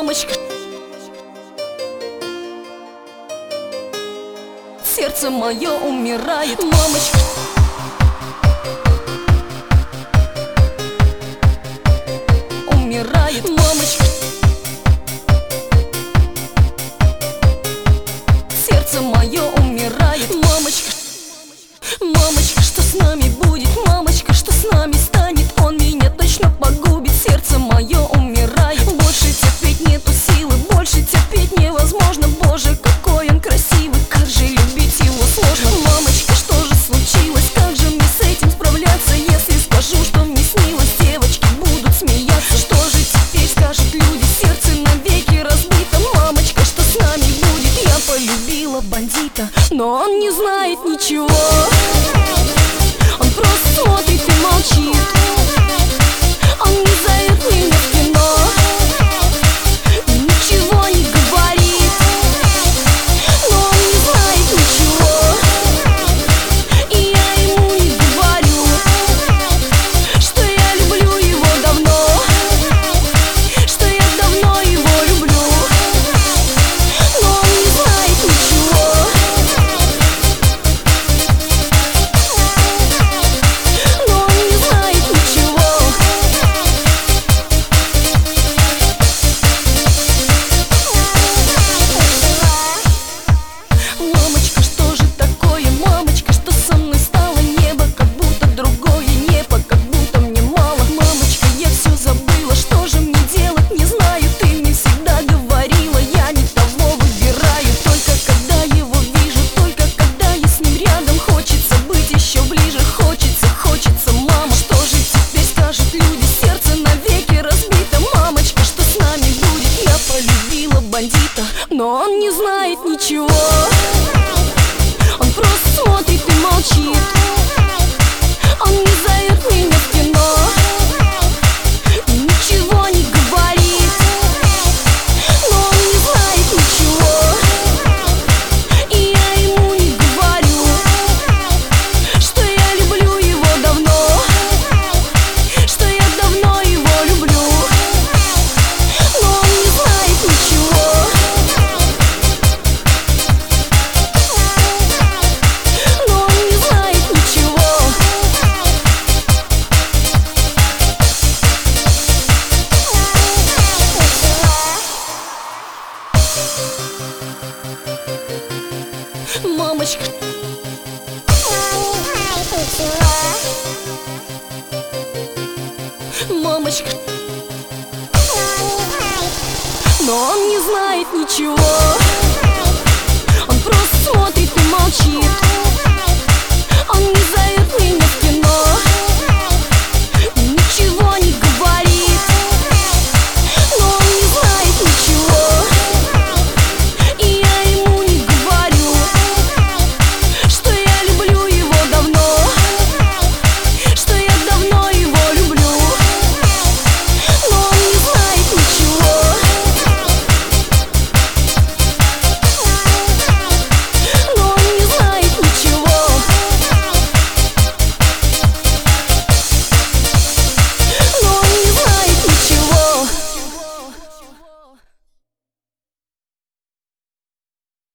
мамочка. Сердце мое умирает, мамочка. Умирает, мамочка. Сердце мое умирает, мамочка. Мамочка, что с нами будет, мамочка, что с нами станет? Он меня точно погубит, сердце мое умирает. Больше терпеть нету силы, больше терпеть невозможно. Боже, какой он красивый, как же любить его сложно. Мамочка, что же случилось, как же мне с этим справляться? Если скажу, что мне снилось, девочки будут смеяться. Что же теперь скажут люди, сердце навеки разбито. Мамочка, что с нами будет? Я полюбила бандита, но он не знает ничего. Он просто смотрит и молчит. Он не зовет меня в кино, ничего не говорит, но он не знает ничего. И я ему не говорю, что я люблю его давно, что я давно его люблю, но он не знает ничего. Мамочка, что же такое, мамочка, что со мной стало? Небо как будто другое небо, как будто мне мало. Мамочка, я все забыла, что же мне делать, не знаю. Ты мне всегда говорила, я не того выбираю. Только когда его вижу, только когда я с ним рядом, хочется быть еще ближе, хочется, мама. Что же теперь скажут люди, сердце навеки разбито. Мамочка, что с нами будет? Я полюбила бандита, но он не знает ничего. Он просто смотрит и молчит. Он не зовет меня в кино, ничего не говорит, но он не знает ничего. И я ему не говорю, что я люблю его давно, что я давно его люблю, но он не знает ничего. Мамочка, мамочка, но он не знает ничего.